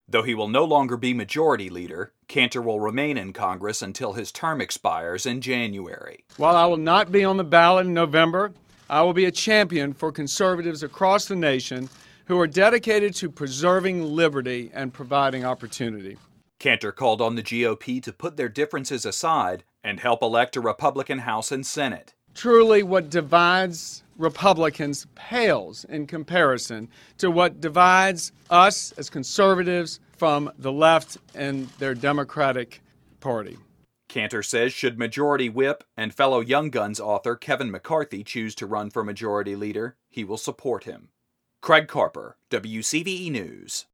Though he will no longer be majority leader, Cantor will remain in Congress until his term expires in January. While I will not be on the ballot in November, I will be a champion for conservatives across the nation who are dedicated to preserving liberty and providing opportunity. Cantor called on the GOP to put their differences aside and help elect a Republican House and Senate. Truly, what divides Republicans pales in comparison to what divides us as conservatives from the left and their Democratic Party. Cantor says should Majority Whip and fellow Young Guns author Kevin McCarthy choose to run for majority leader, he will support him. Craig Carper, WCVE News.